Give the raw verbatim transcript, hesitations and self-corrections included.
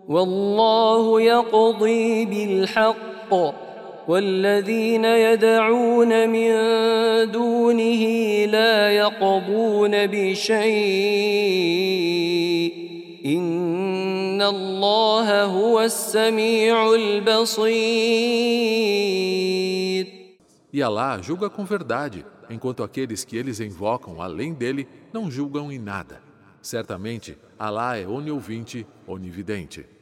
والله يقضي بالحق والذين يدعون من دونه لا يقضون بشيء إن الله هو السميع البصير. E Alá julga com verdade, enquanto aqueles que eles invocam além dele não julgam em nada. Certamente, Alá é oniouvinte, onividente.